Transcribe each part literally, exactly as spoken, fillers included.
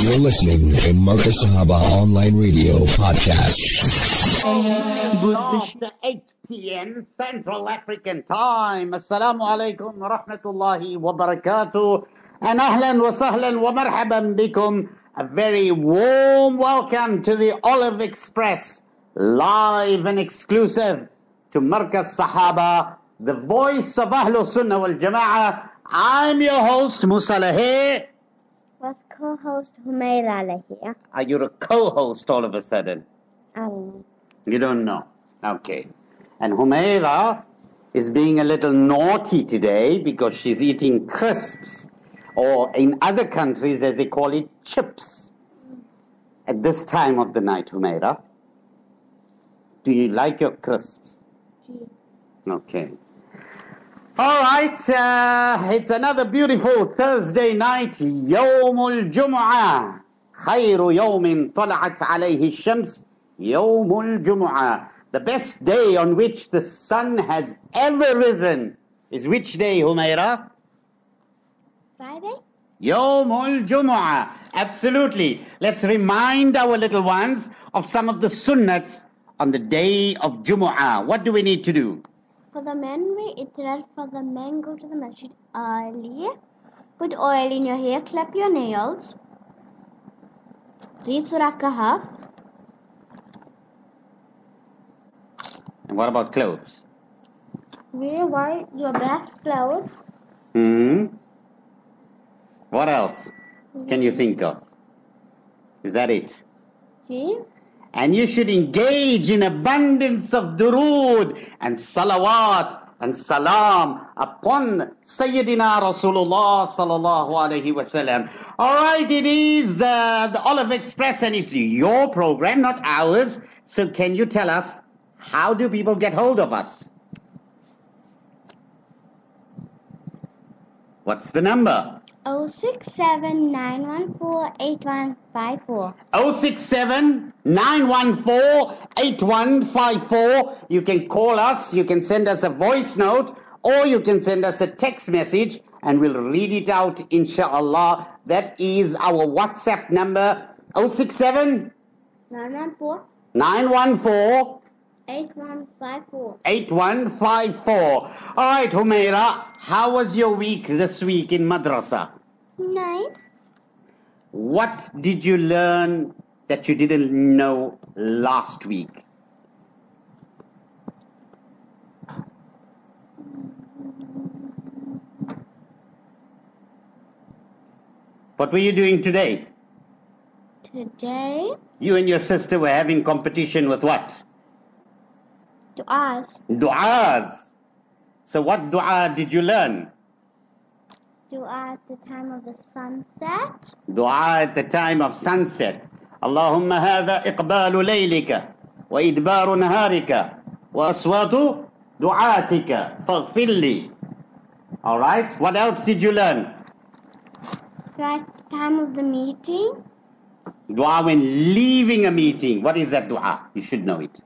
You're listening to Marcus Sahaba Online Radio Podcast. After eight p.m. Central African Time. Assalamu alaikum wa rahmatullahi wa barakatuh. And ahlan wa sahlan wa marhaban bikum. A very warm welcome to the Olive Express, live and exclusive to Marcus Sahaba, the voice of Ahlul Sunnah wal Jama'ah. I'm your host, Musa Lahir. Was co-host Humaira Lahir. Are you a co-host all of a sudden? I don't know. You don't know. Okay. And Humaira is being a little naughty today because she's eating crisps, or in other countries as they call it, chips. At this time of the night, Humaira, do you like your crisps? Okay. All right, uh, it's another beautiful Thursday night. Yawmul Jumu'ah. Khayru yawmin tala'at alayhi shams. Yawmul Jumu'ah. The best day on which the sun has ever risen is which day, Humaira? Friday? Yawmul Jumu'ah. Absolutely. Let's remind our little ones of some of the sunnats on the day of Jumu'ah. What do we need to do? For the men, we iterate. For the men, go to the masjid early. Put oil in your hair. Clip your nails. Read Surah Kahf. And what about clothes? Wear white, your best clothes. Hmm. What else can you think of? Is that it? See? And you should engage in abundance of durood and salawat and salam upon Sayyidina Rasulullah sallallahu alayhi wa sallam. All right, it is uh, the Olive Express, and it's your program, not ours. So can you tell us, how do people get hold of us? What's the number? oh six seven nine one four eight one five four. oh six seven nine one four eight one five four. You can call us, you can send us a voice note, or you can send us a text message and we'll read it out, inshaAllah. That is our WhatsApp number, oh six seven nine one four nine one four eight one five four. eight one five four. All right, Humaira, how was your week this week in madrasa? Nice. What did you learn that you didn't know last week? What were you doing today? Today, You and your sister were having competition with what? du'as. Du'as. So what du'a did you learn? Du'a at the time of the sunset. Du'a at the time of sunset. Allahumma hadha iqbalu laylika wa idbaru naharika wa aswatu du'atika faghfir li. All right. What else did you learn? Right time of the meeting. Dua when leaving a meeting. What is that dua? You should know it.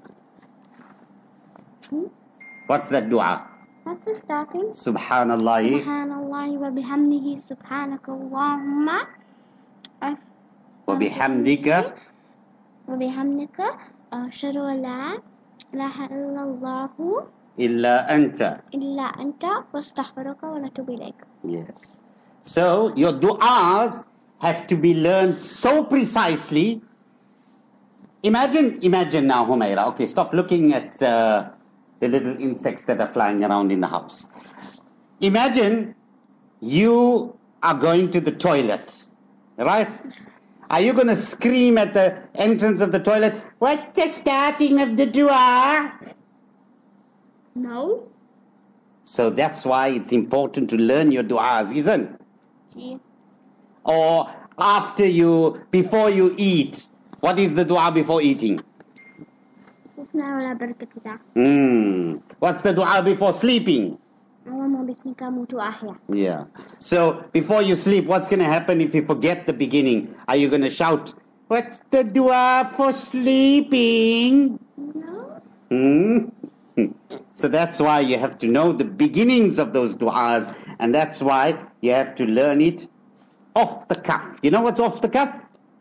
Hmm? What's that dua? What's the starting? Subhanallah. Subhanallah wa bihamdihi subhanaka Allahumma Wa bihamdika. wa bihamdika ashhadu an la ilaha illallah Illa anta. illa anta wastaghfiruka wa natubu ilayk. Yes. So your du'as have to be learned so precisely. Imagine, imagine now, Humaira. Okay, stop looking at uh, the little insects that are flying around in the house. Imagine you are going to the toilet, right? Are you going to scream at the entrance of the toilet, "What's the starting of the dua?" No. So that's why it's important to learn your du'as, isn't it? Yeah. Or after you, before you eat, what is the dua before eating? Bismillah wa la barakatuh. Hmm. What's the dua before sleeping? Allahumma bismika mutu ahya. Yeah. So before you sleep, what's going to happen if you forget the beginning? Are you going to shout, "What's the dua for sleeping?" No. Hmm? So that's why you have to know the beginnings of those du'as, and that's why you have to learn it off the cuff. You know what's off the cuff?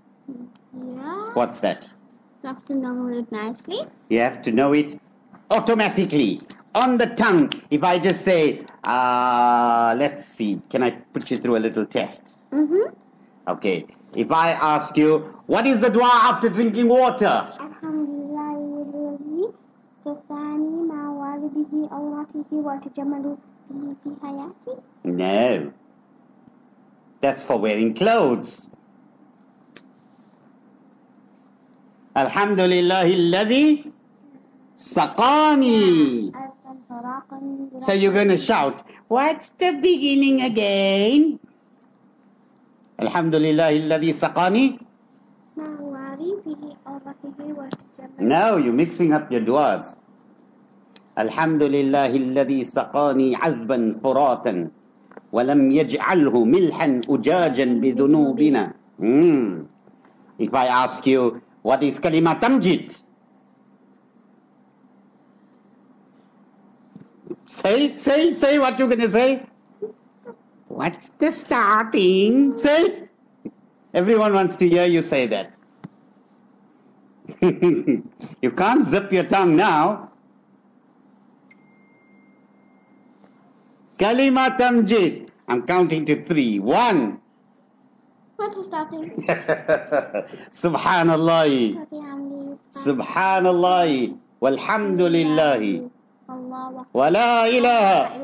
What's that? You have to know it nicely. You have to know it automatically, on the tongue. If I just say, uh, let's see, can I put you through a little test? Mm-hmm. Okay. If I ask you, what is the dua after drinking water? Alhamdulillah, tasani ma walidihi awratihi wa tajamalu bihi fi hayati. No. That's for wearing clothes. Alhamdulillahi alladhi saqani. So you're going to shout, what's the beginning again? Alhamdulillahi alladhi saqani. No, you're mixing up your duas. Alhamdulillahi alladhi saqani azban furatan walam yaj'alhu milhan ujajan bidhunubina. Hmm. If I ask you, what is kalima tamjid? Say, say, say what you're going to say. What's the starting? Say. Everyone wants to hear you say that. You can't zip your tongue now. Kalima tamjid. I'm counting to three. One. What's the starting? Subhanallah. Subhanallah. Walhamdulillah. Wa la ilaha.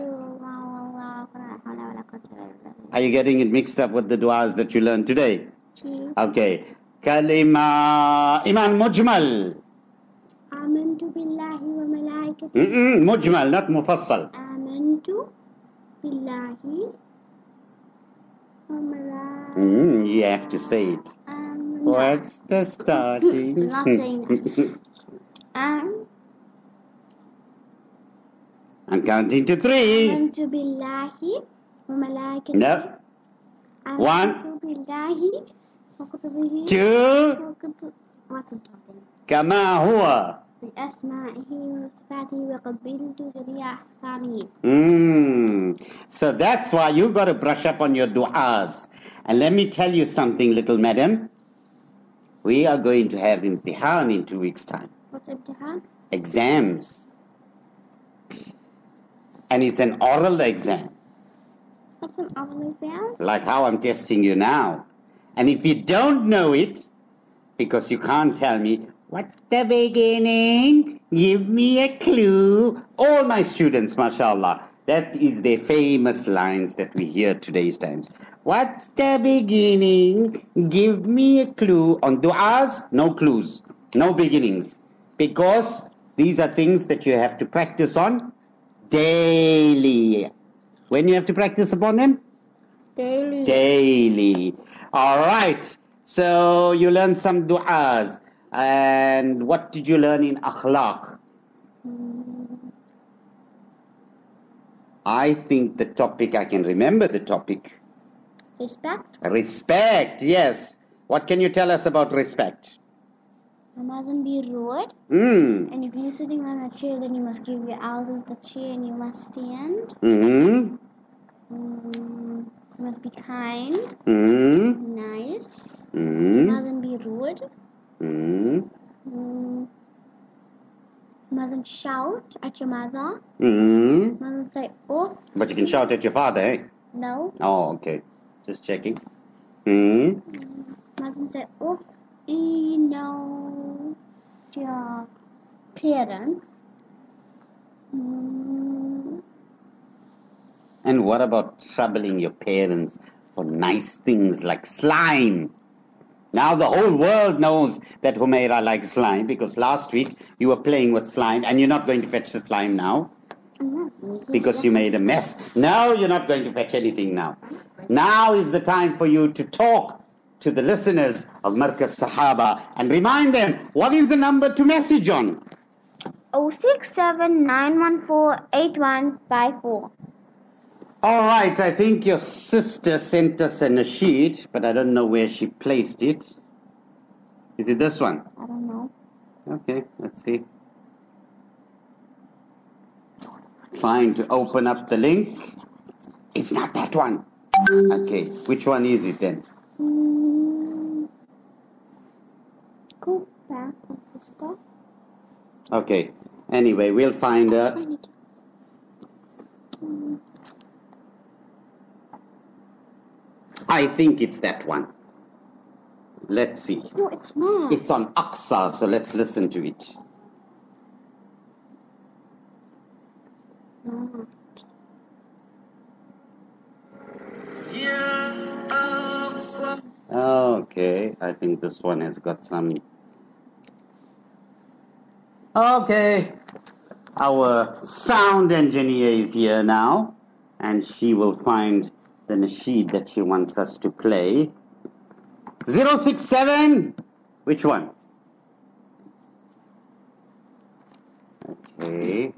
Are you getting it mixed up with the du'as that you learned today? Okay. Kalima Iman Mujmal. Amantu billahi wa malaikatihi. Mm-mm, Mujmal, not Mufassal. Amantu billahi wa malaikatihi. Mm, you have to say it. Um, What's the starting? Not saying that. Um, I'm counting to three. Amantu billahi wa malaikatihi. No. One. Amantu billahi wa kutubihi. Two. What's the starting? Kama huwa. بأسمائه وصفاته وقبلت جميع أحكامه. Mm. So that's why you got to brush up on your du'as. And let me tell you something, little madam. We are going to have imtihan in two weeks' time. What's imtihan? Exams. And it's an oral exam. What's an oral exam? Like how I'm testing you now. And if you don't know it, because you can't tell me, what's the beginning? Give me a clue. All my students, mashallah, that is their famous lines that we hear today's times. What's the beginning? Give me a clue. On du'as, no clues, no beginnings. Because these are things that you have to practice on daily. When you have to practice upon them? Daily. Daily. All right. So you learned some du'as. And what did you learn in akhlaq? I think the topic, I can remember the topic. Respect. Respect, yes. What can you tell us about respect? You mustn't be rude. Mm. And if you're sitting on a chair, then you must give your elders the chair and you must stand. Mm-hmm. Mm, you must be kind. Mm-hmm. Nice. Mm-hmm. You mustn't be rude. Mm-hmm. Mm, you mustn't shout at your mother. Mm-hmm. You mustn't say, oh. But you can shout at your father, eh? No. Oh, okay. Just checking. Mm-hmm. You mustn't say, oh, you know, to your parents. Mm. And what about troubling your parents for nice things like slime? Now the whole world knows that Humaira likes slime because last week you were playing with slime and you're not going to fetch the slime now because you made a mess. No, you're not going to fetch anything now. Now is the time for you to talk to the listeners of Markaz Sahaba and remind them, what is the number to message on? oh six seven nine one four eight one five four. All right, I think your sister sent us a nasheed, but I don't know where she placed it. Is it this one? I don't know. Okay, let's see. Trying to open up the link. It's not that one. Okay, which one is it then? Mm. Go back, sister. Okay. Anyway, we'll find her. I think it's that one. Let's see. No, it's not. It's on Aqsa, so let's listen to it. Not. Okay, I think this one has got some... Okay, our sound engineer is here now, and she will find the nasheed that she wants us to play. zero six seven, which one? Okay.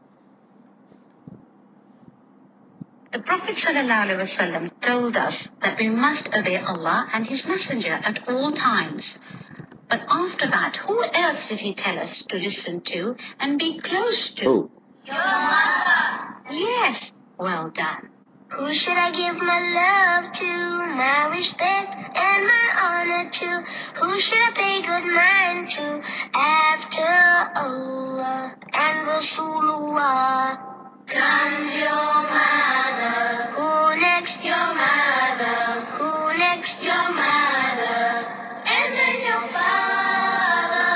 The Prophet ﷺ told us that we must obey Allah and His Messenger at all times. But after that, who else did He tell us to listen to and be close to? Who? Your mother. Yes, well done. Who should I give my love to, my respect and my honor to? Who should I pay good mind to after Allah and Rasulullah? Comes your mother. Who next? Your mother. Who next? Your mother. And then your father.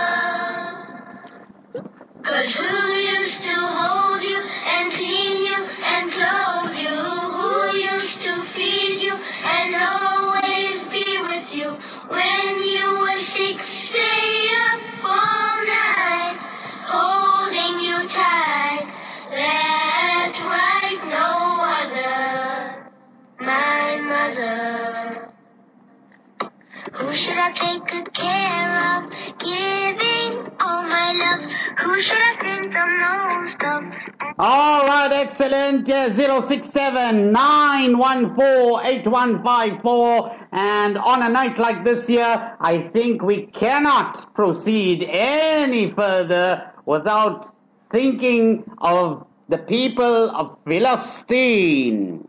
'Cause who used to hold you and clean you and clothe you? Who used to feed you and always be with you when you were sick? Stay up all night, holding you tight. That's right, no other, my mother. Who should I take good care of, giving all my love? Who should I think the most of? All right, excellent. Uh, zero six seven, nine one four, eight one five four. And on a night like this here, I think we cannot proceed any further without thinking of the people of Palestine.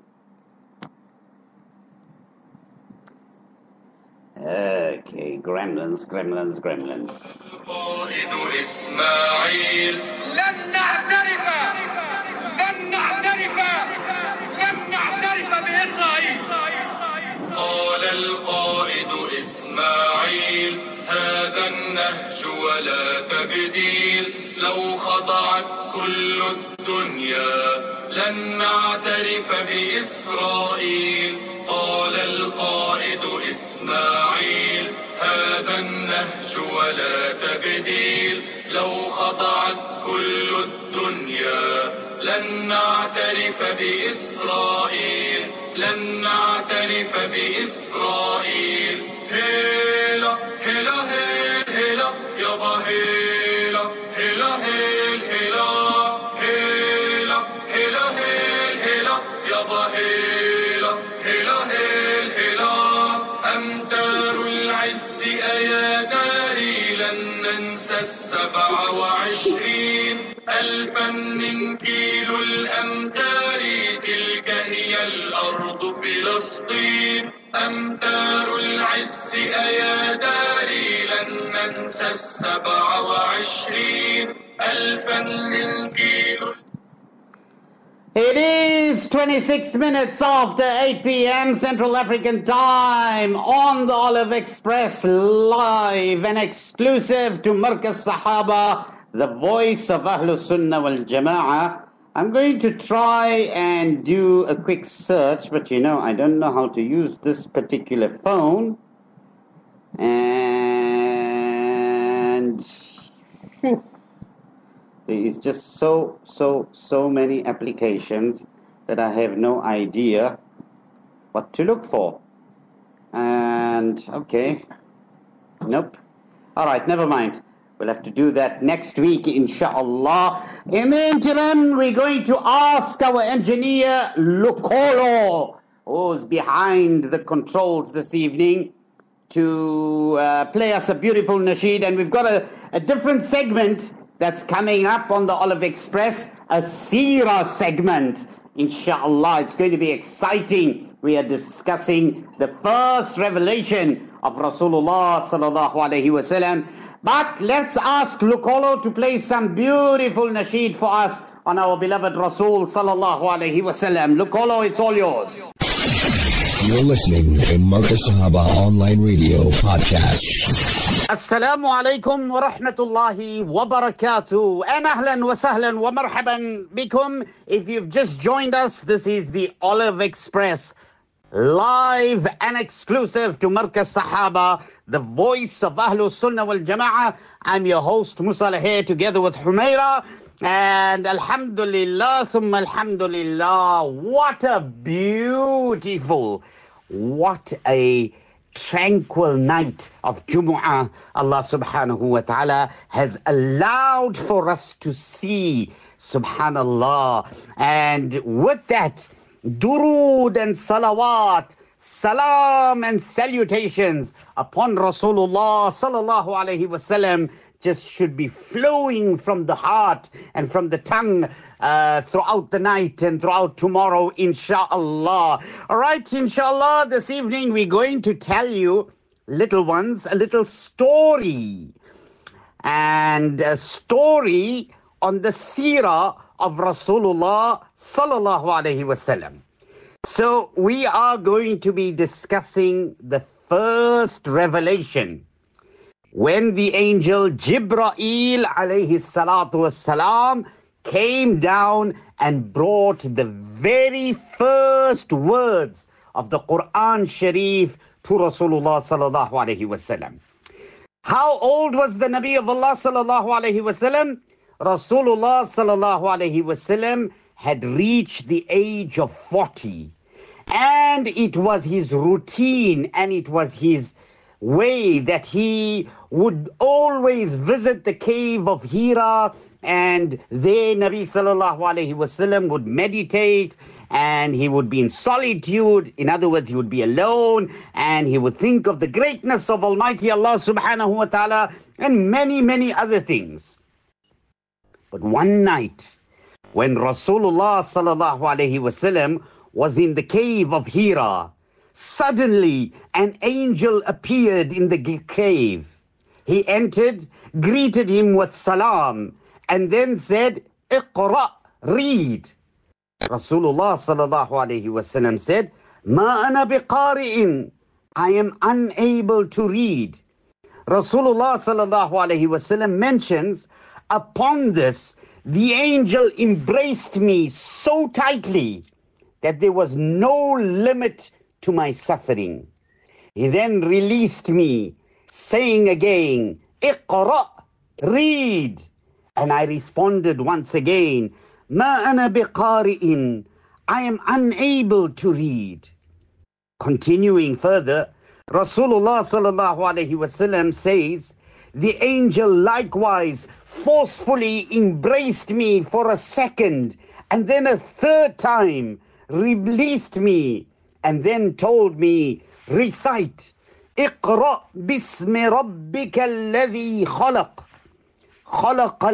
Okay, gremlins, gremlins, gremlins. القائد إسماعيل لن نعترف لن نعترف لن نعترف بإسرائيل. قال القائد إسماعيل هذا النهج ولا تبديل لو خضعت كل الدنيا لن نعترف بإسرائيل. قال القائد إسماعيل هذا النهج ولا تبديل لو خضعت كل الدنيا لن نعترف بإسرائيل لن نعترف بإسرائيل. هيلا هيلا هيل هيلا يابا هيلا هيلا هيل هيلا هيلا هيلا هيل هيلا يابا هيلا هيلا هيل هيلا. أمتار العز أيا داري لن ننسى السبع وعشرين ألفا من كيلو الأمتار تلك هي الأرض فلسطين. أمتار العز أيا داري لن ننسى السبع وعشرين ألفا من كيلو. It is twenty-six minutes after eight p.m. Central African Time on the Olive Express, live and exclusive to Markaz Sahaba, the voice of Ahlus Sunnah wal Jama'ah. I'm going to try and do a quick search, but you know, I don't know how to use this particular phone. And there is just so, so, so many applications that I have no idea what to look for. And, okay, nope. All right, never mind. We'll have to do that next week, inshallah. In the interim, we're going to ask our engineer, Lucolo, who's behind the controls this evening, to uh, play us a beautiful nasheed. And we've got a, a different segment that's coming up on the Olive Express, a Seerah segment. Inshallah, it's going to be exciting. We are discussing the first revelation of Rasulullah sallallahu alaihi wasallam. But let's ask Lukolo to play some beautiful nasheed for us on our beloved Rasul sallallahu alaihi wasallam. Lukolo, it's all yours. You're listening to Marcus Sahaba Online Radio Podcast. Assalamu alaikum wa rahmatullahi wa barakatuh. And ahlan wa sahlan wa marhaban bikum. If you've just joined us, this is the Olive Express, live and exclusive to Marcus Sahaba, the voice of Ahlul Sunnah wal Jama'ah. I'm your host, Musa Lahir, together with Humaira. And alhamdulillah, thumma alhamdulillah, what a beautiful, what a tranquil night of Jumu'ah Allah subhanahu wa ta'ala has allowed for us to see, subhanallah. And with that, durood and salawat, salam and salutations upon Rasulullah sallallahu alayhi wasallam just should be flowing from the heart and from the tongue uh, throughout the night and throughout tomorrow, inshallah. All right, inshallah, this evening we're going to tell you, little ones, a little story. And a story on the seerah of Rasulullah sallallahu alayhi wasallam. So we are going to be discussing the first revelation, when the angel Jibreel alayhi salatu wassalam came down and brought the very first words of the Quran Sharif to Rasulullah sallallahu alayhi wasallam. How old was the Nabi of Allah sallallahu alayhi wasallam? Rasulullah sallallahu alayhi wasallam had reached the age of forty. And it was his routine and it was his way that he would always visit the cave of Hira, and there Nabi sallallahu alayhi wasallam would meditate, and he would be in solitude. In other words, he would be alone, and he would think of the greatness of Almighty Allah subhanahu wa ta'ala and many, many other things. But one night, when Rasulullah sallallahu alayhi wasallam was in the cave of Hira, suddenly an angel appeared in the cave. He entered, greeted him with salam, and then said, Iqra, read. Rasulullah sallallahu alayhi wasallam said, Ma ana biqari'in, I am unable to read. Rasulullah sallallahu alayhi wasallam mentions, upon this, the angel embraced me so tightly that there was no limit to my suffering. He then released me, saying again, Iqra, read. And I responded once again, Ma ana biqari'in, I am unable to read. Continuing further, Rasulullah sallallahu alayhi wasallam says, the angel likewise forcefully embraced me for a second, and then a third time released me, and then told me, recite, اقرأ باسم ربك الذي خلق خلق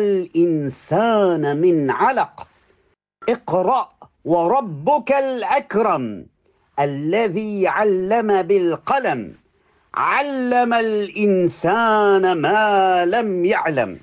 الإنسان من علق اقرأ وربك الأكرم الذي علم بالقلم علم الإنسان ما لم يعلم.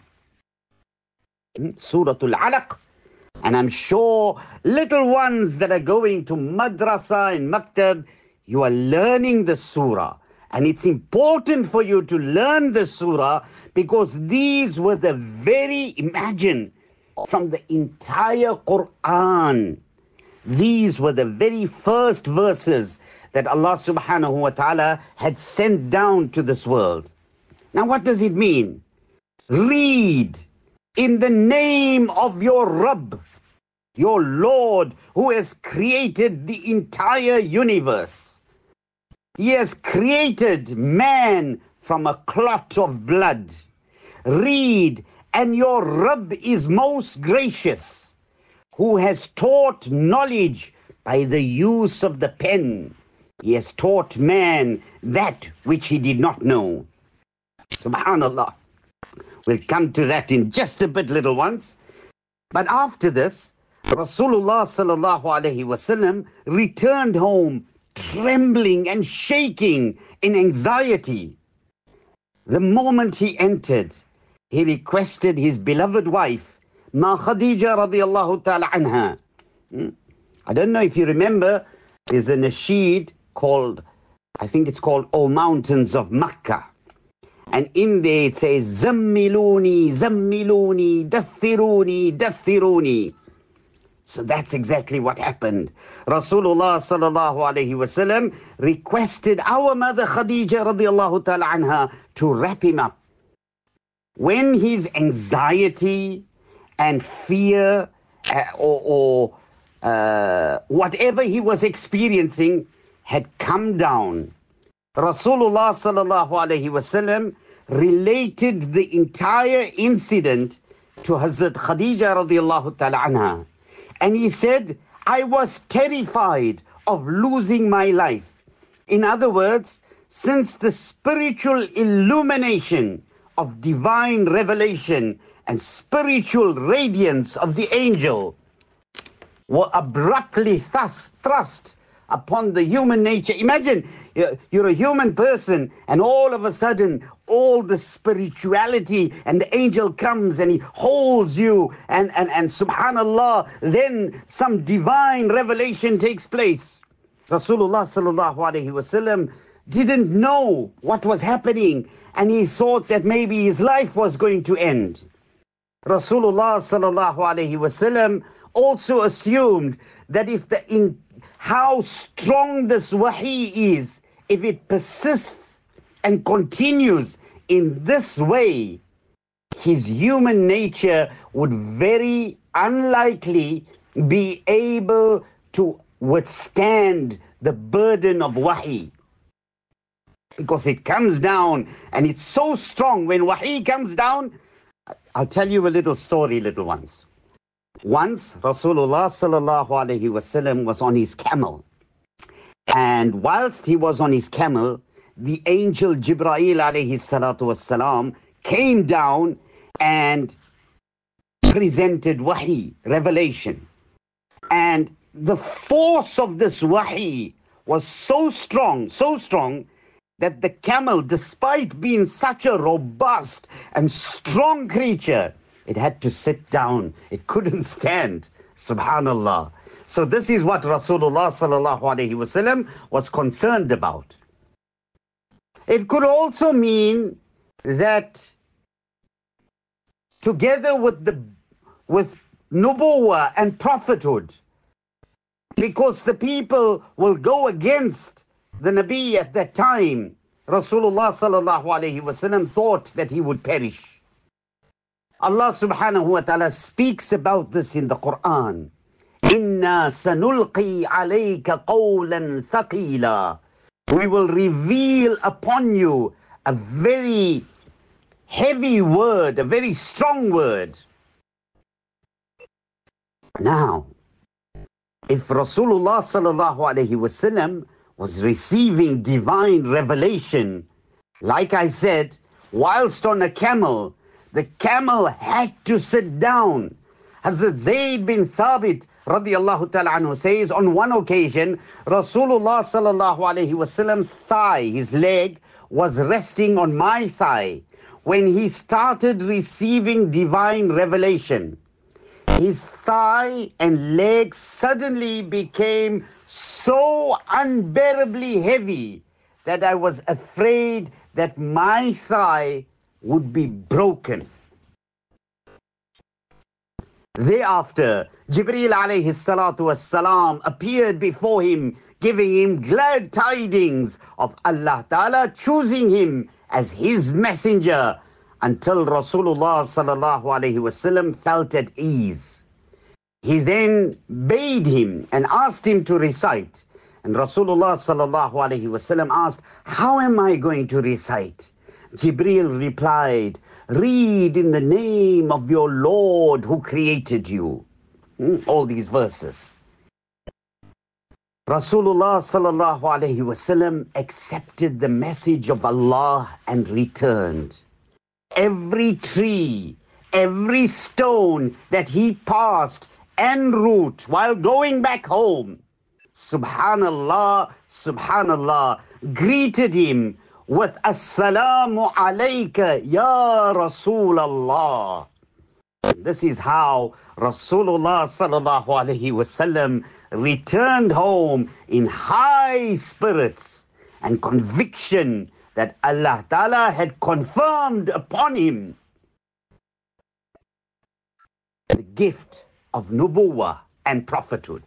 Surah Al-Alaq. And I'm sure little ones that are going to madrasa and maktab, you are learning the surah. And it's important for you to learn the surah because these were the very, imagine, from the entire Quran, these were the very first verses that Allah subhanahu wa ta'ala had sent down to this world. Now what does it mean? Read in the name of your Rabb, your Lord, who has created the entire universe. He has created man from a clot of blood. Read, and your Rabb is most gracious, who has taught knowledge by the use of the pen. He has taught man that which he did not know. Subhanallah. We'll come to that in just a bit, little ones. But after this, Rasulullah sallallahu alayhi wasallam returned home trembling and shaking in anxiety. The moment he entered, he requested his beloved wife, Ma Khadija radiyallahu ta'ala anha. I don't know if you remember, there's a nasheed called, I think it's called O Mountains of Makkah. And in there it says, Zammiluni, Zammiluni, Dathiruni, Dathiruni. So that's exactly what happened. Rasulullah sallallahu alayhi wasallam requested our mother Khadija radiallahu ta'ala anha to wrap him up. When his anxiety and fear uh, or, or uh, whatever he was experiencing had come down, Rasulullah sallallahu alayhi wasallam related the entire incident to Hazrat Khadija radiallahu ta'ala anha. And he said, I was terrified of losing my life. In other words, since the spiritual illumination of divine revelation and spiritual radiance of the angel were abruptly thus thrust upon the human nature. Imagine you're a human person and all of a sudden all the spirituality and the angel comes and he holds you and, and, and subhanallah, then some divine revelation takes place. Rasulullah sallallahu alayhi wasallam didn't know what was happening and he thought that maybe his life was going to end. Rasulullah sallallahu alayhi wasallam also assumed that if the in how strong this wahi is, if it persists and continues in this way, his human nature would very unlikely be able to withstand the burden of wahi. Because it comes down and it's so strong. When wahi comes down, I'll tell you a little story, little ones. Once Rasulullah sallallahu alayhi wasallam was on his camel, and whilst he was on his camel, the angel Jibreel alayhi salatu wassalam came down and presented wahi, revelation. And the force of this wahi was so strong, so strong, that the camel, despite being such a robust and strong creature, it had to sit down. It couldn't stand. Subhanallah. So this is what Rasulullah sallallahu alayhi wasallam was concerned about. It could also mean that together with the with nubuwwah and prophethood, because the people will go against the Nabi at that time, Rasulullah sallallahu alayhi wasallam thought that he would perish. Allah subhanahu wa ta'ala speaks about this in the Quran. Inna sanulqi alayka qawlan thaqila. We will reveal upon you a very heavy word, a very strong word. Now, if Rasulullah sallallahu alayhi wasallam was receiving divine revelation, like I said, whilst on a camel, the camel had to sit down. Hazrat Zayd bin Thabit radiyallahu ta'ala anhu says, on one occasion, Rasulullah sallallahu alayhi wasallam's thigh, his leg, was resting on my thigh when he started receiving divine revelation. His thigh and leg suddenly became so unbearably heavy that I was afraid that my thigh would be broken. Thereafter, Jibreel alayhi salatu wassalam appeared before him, giving him glad tidings of Allah Ta'ala choosing him as his messenger, until Rasulullah sallallahu alayhi wasallam felt at ease. He then bade him and asked him to recite. And Rasulullah sallallahu alayhi wasallam asked, how am I going to recite? Jibreel replied, read in the name of your Lord who created you. Hmm? All these verses. Rasulullah sallallahu alayhi wasallam accepted the message of Allah and returned. Every tree, every stone that he passed, en route, while going back home, subhanallah, subhanallah, greeted him with Assalamu alayka ya Rasulallah. This is how Rasulullah sallallahu alayhi wasallam returned home in high spirits and conviction that Allah Ta'ala had confirmed upon him the gift of nubuwwah and prophethood.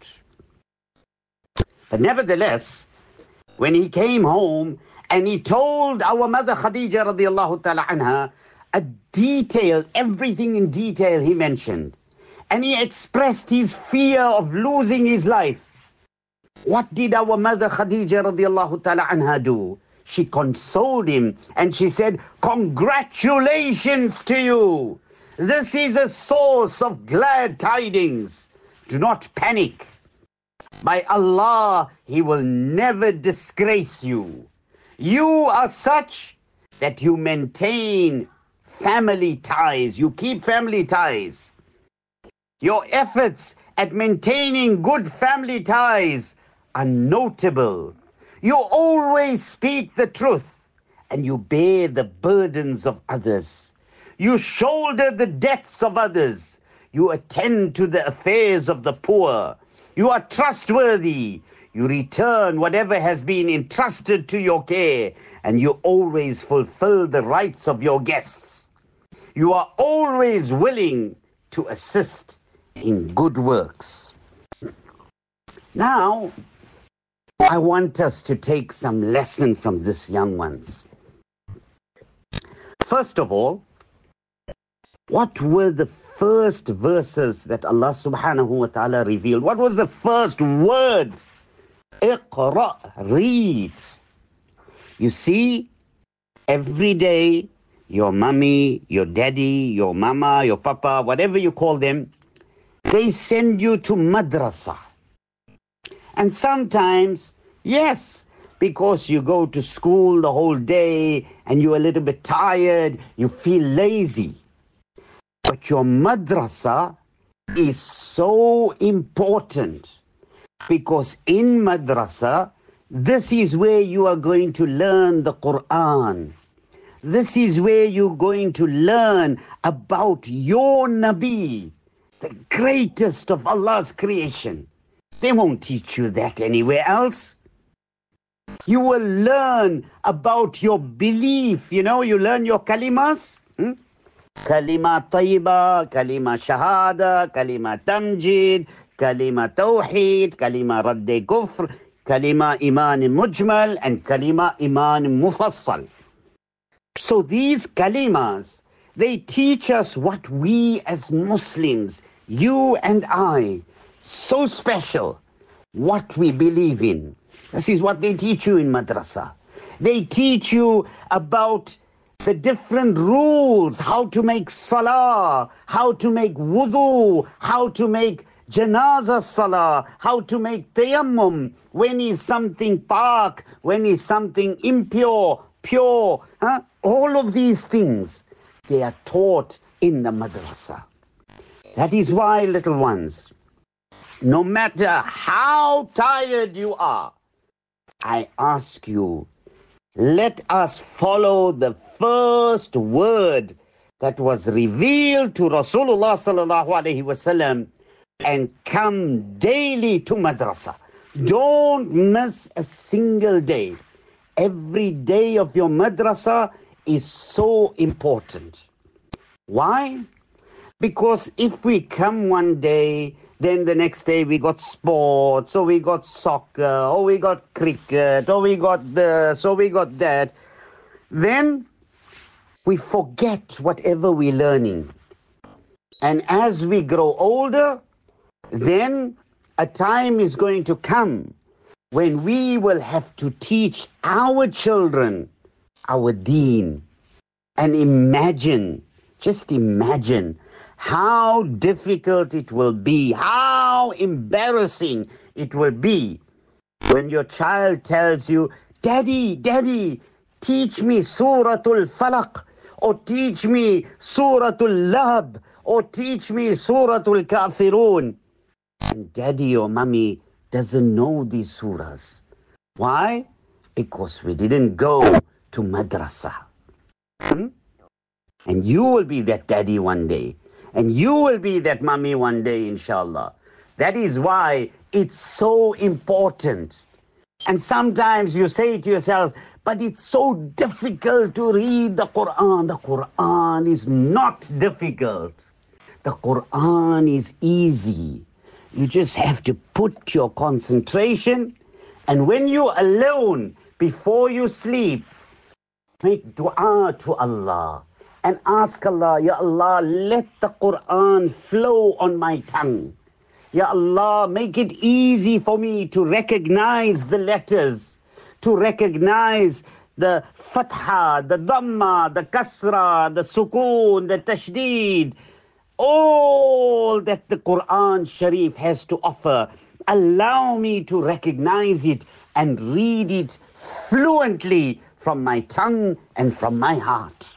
But nevertheless, when he came home and he told our mother Khadija radiallahu ta'ala anha a detail, everything in detail he mentioned, and he expressed his fear of losing his life, what did our mother Khadija radiallahu ta'ala anha do? She consoled him and she said, congratulations to you. This is a source of glad tidings. Do not panic. By Allah, He will never disgrace you. You are such that you maintain family ties. You keep family ties. Your efforts at maintaining good family ties are notable. You always speak the truth and you bear the burdens of others. You shoulder the debts of others. You attend to the affairs of the poor. You are trustworthy. You return whatever has been entrusted to your care, and you always fulfill the rights of your guests. You are always willing to assist in good works. Now, I want us to take some lesson from this, young ones. First of all, what were the first verses that Allah subhanahu wa ta'ala revealed? What was the first word? Iqra, read. You see, every day, your mommy, your daddy, your mama, your papa, whatever you call them, they send you to madrasa. And sometimes, yes, because you go to school the whole day and you're a little bit tired, you feel lazy. But your madrasa is so important because in madrasa, this is where you are going to learn the Quran. This is where you're going to learn about your Nabi, the greatest of Allah's creation. They won't teach you that anywhere else. You will learn about your belief. You know, you learn your kalimas. Hmm? Kalima tayyiba, kalima shahada, kalima tamjid, kalima tawheed, kalima radde kufr, kalima iman mujmal, and kalima iman mufassal. So these kalimas, they teach us what we as Muslims, you and I, so special, what we believe in. This is what they teach you in madrasa. They teach you about the different rules, how to make salah, how to make wudu, how to make janazah salah, how to make tayammum, when is something pak, when is something impure, pure. Huh? All of these things, they are taught in the madrasa. That is why, little ones, no matter how tired you are, I ask you, let us follow the first word that was revealed to Rasulullah sallallahu alaihi wasallam and come daily to madrasa. Don't miss a single day. Every day of your madrasa is so important. Why? Because if we come one day, then the next day we got sports, or we got soccer, or we got cricket, or we got this, or we got that, then we forget whatever we're learning. And as we grow older, then a time is going to come when we will have to teach our children our deen. And imagine, just imagine, how difficult it will be, how embarrassing it will be when your child tells you, Daddy, Daddy, teach me Suratul Falaq, or teach me Suratul Lahab, or teach me Suratul Kafirun. and daddy or mummy doesn't know these surahs. Why? Because we didn't go to madrasa. Hmm? And you will be that daddy one day. And you will be that mummy one day, inshallah. That is why it's so important. And sometimes you say to yourself, but it's so difficult to read the Quran. The Quran is not difficult. The Quran is easy. You just have to put your concentration, and when you're alone, before you sleep, make dua to Allah and ask Allah, Ya Allah, let the Quran flow on my tongue. Ya Allah, make it easy for me to recognize the letters, to recognize the fatha, the dhamma, the kasra, the sukoon, the tashdeed, all that the Quran Sharif has to offer. Allow me to recognize it and read it fluently from my tongue and from my heart.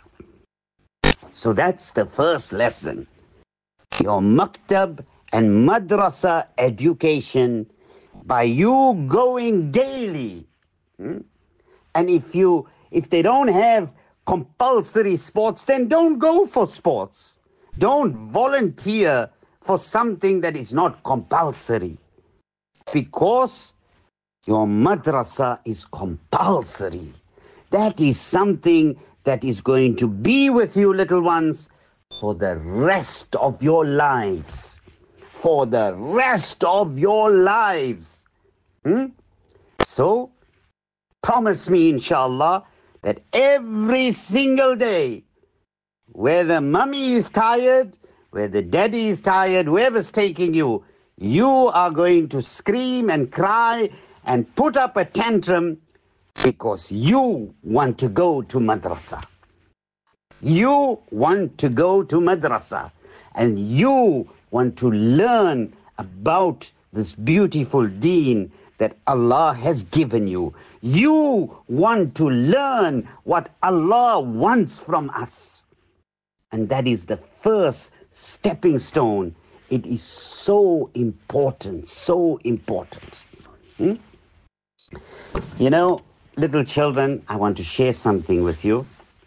So that's the first lesson. Your maktab and madrasa education, by you going daily. Hmm? And if you if they don't have compulsory sports, then don't go for sports. Don't volunteer for something that is not compulsory, because your madrasa is compulsory. That is something that is going to be with you, little ones, for the rest of your lives. For the rest of your lives. Hmm? So, promise me, inshallah, that every single day, whether mummy is tired, whether daddy is tired, whoever's taking you, you are going to scream and cry and put up a tantrum because you want to go to madrasa. You want to go to madrasa, and you want to learn about this beautiful deen that Allah has given you. You want to learn what Allah wants from us. And that is the first stepping stone. It is so important, so important. Hmm? You know, little children, I want to share something with you.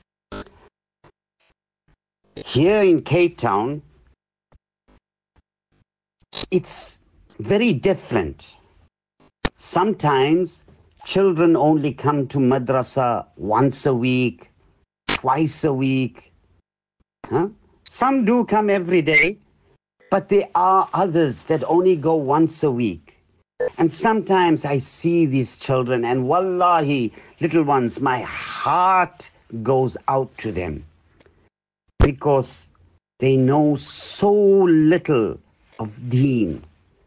Here in Cape Town, it's very different. Sometimes children only come to madrasa once a week, twice a week. Huh? Some do come every day, but there are others that only go once a week. And sometimes I see these children, and wallahi, little ones, my heart goes out to them, because they know so little of deen.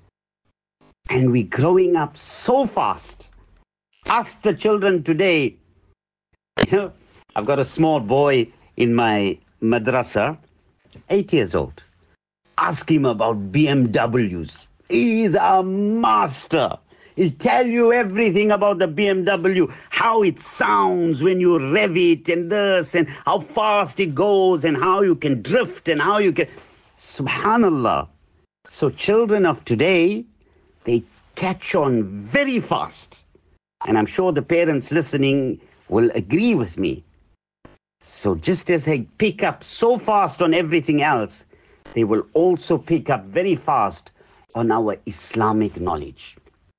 And we're growing up so fast. Ask the children today. You know, I've got a small boy in my madrasa, eight years old. Ask him about B M Ws. He's a master. He'll tell you everything about the B M W, how it sounds when you rev it, and this, and how fast it goes, and how you can drift, and how you can... Subhanallah. So children of today, they catch on very fast. And I'm sure the parents listening will agree with me. So just as they pick up so fast on everything else, they will also pick up very fast on our Islamic knowledge.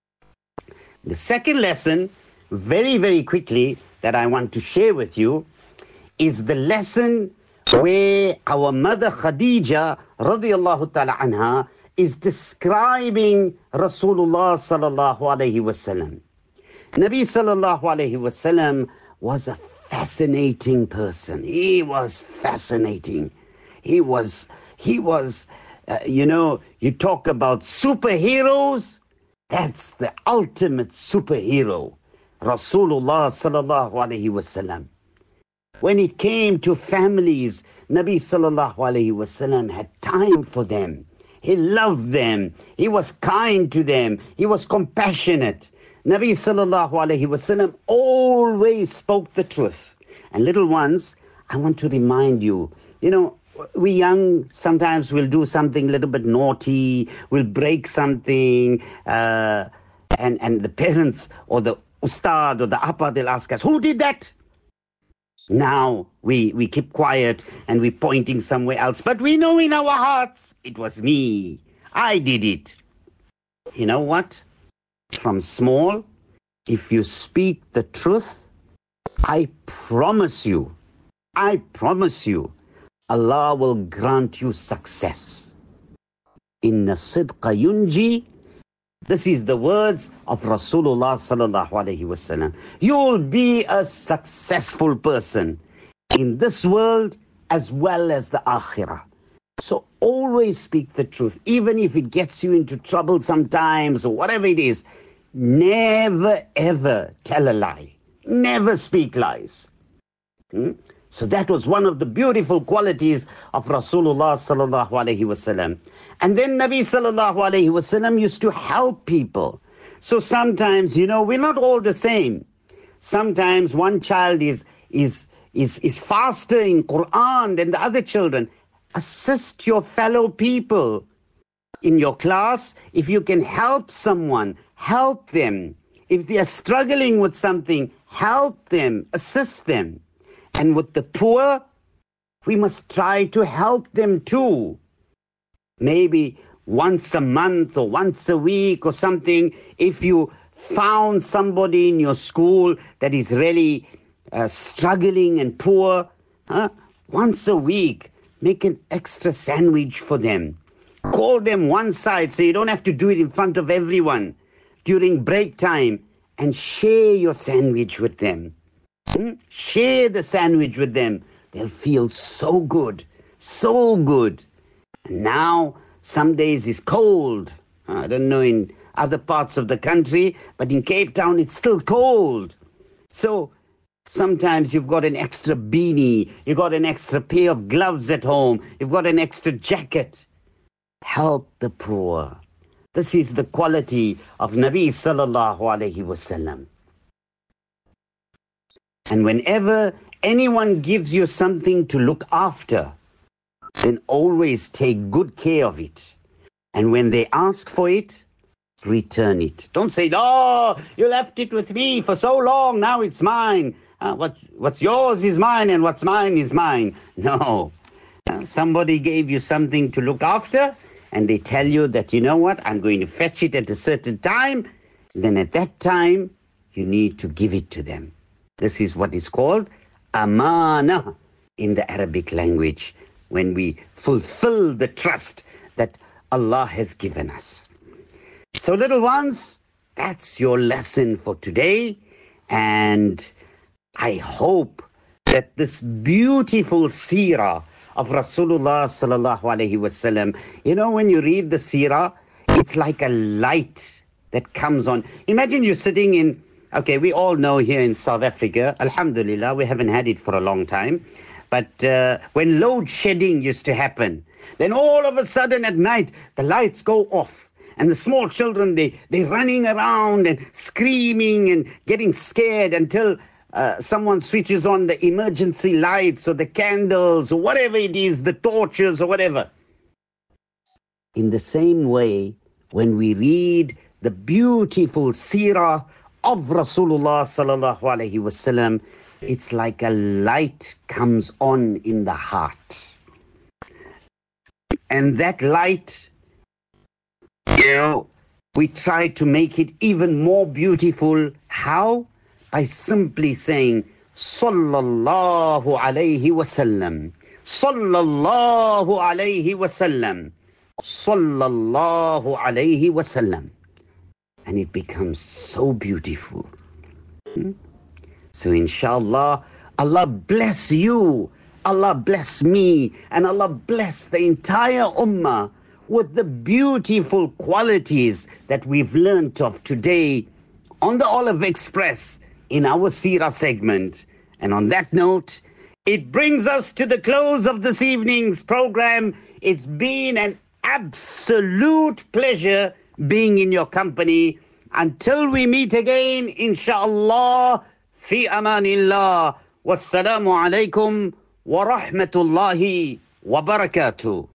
The second lesson, very, very quickly, that I want to share with you is the lesson where our mother Khadija radiyallahu ta'ala anha is describing Rasulullah sallallahu alayhi wasallam. Nabi sallallahu alayhi wasallam was a fascinating person. He was fascinating. He was, he was, uh, you know, you talk about superheroes, that's the ultimate superhero, Rasulullah sallallahu alayhi wasallam. When it came to families, Nabi sallallahu alayhi wasallam had time for them. He loved them. He was kind to them. He was compassionate. Nabi sallallahu alayhi wasallam always spoke the truth. And little ones, I want to remind you, you know, we young, sometimes we'll do something a little bit naughty, we'll break something, uh, and, and the parents or the ustad or the appa, they'll ask us, who did that? Now we, we keep quiet and we're pointing somewhere else, but we know in our hearts, it was me. I did it. You know what? From small, if you speak the truth, I promise you, I promise you, Allah will grant you success. Inna sidqa yunji. This is the words of Rasulullah sallallahu alaihi wasallam. You'll be a successful person in this world as well as the akhirah. So always speak the truth, even if it gets you into trouble sometimes or whatever it is. Never ever tell a lie. Never speak lies. Hmm? So that was one of the beautiful qualities of Rasulullah sallallahu alaihi wasallam. And then Nabi sallallahu alaihi wasallam used to help people. So sometimes, you know, we're not all the same. Sometimes one child is is is is faster in Quran than the other children. Assist your fellow people in your class. If you can help someone, help them. If they are struggling with something, help them, assist them. And with the poor, we must try to help them too. Maybe once a month or once a week or something, if you found somebody in your school that is really uh, struggling and poor, huh? once a week, make an extra sandwich for them. Call them one side so you don't have to do it in front of everyone during break time, and share your sandwich with them. Hmm? Share the sandwich with them. They'll feel so good, so good. And now, some days it's cold. I don't know in other parts of the country, but in Cape Town it's still cold. So sometimes you've got an extra beanie, you've got an extra pair of gloves at home, you've got an extra jacket. Help the poor. This is the quality of Nabi sallallahu alaihi wasallam. And whenever anyone gives you something to look after, then always take good care of it. And when they ask for it, return it. Don't say, oh, you left it with me for so long, now it's mine. Uh, what's, what's yours is mine and what's mine is mine. No. Uh, somebody gave you something to look after, and they tell you that, you know what, I'm going to fetch it at a certain time, then at that time, you need to give it to them. This is what is called amana in the Arabic language, when we fulfill the trust that Allah has given us. So little ones, that's your lesson for today, and I hope that this beautiful seerah of Rasulullah sallallahu alaihi wasallam, you know, when you read the seerah, it's like a light that comes on. Imagine you're sitting in, okay, we all know here in South Africa, alhamdulillah, we haven't had it for a long time, but uh, when load shedding used to happen, then all of a sudden at night, the lights go off. And the small children, they, they're running around and screaming and getting scared until Uh, someone switches on the emergency lights or the candles or whatever it is, the torches or whatever. In the same way, when we read the beautiful seerah of Rasulullah sallallahu alaihi wasallam, it's like a light comes on in the heart. And that light, you know, we try to make it even more beautiful. How? By simply saying, Sallallahu alayhi wasallam, Sallallahu alayhi wasallam, Sallallahu alayhi wasallam. And it becomes so beautiful. Hmm? So inshallah, Allah bless you, Allah bless me, and Allah bless the entire ummah with the beautiful qualities that we've learnt of today on the Olive Express in our Seerah segment. And on that note, it brings us to the close of this evening's program. It's been an absolute pleasure being in your company. Until we meet again, inshallah, fi amanillah. Wassalamu alaikum wa rahmatullahi wa barakatuh.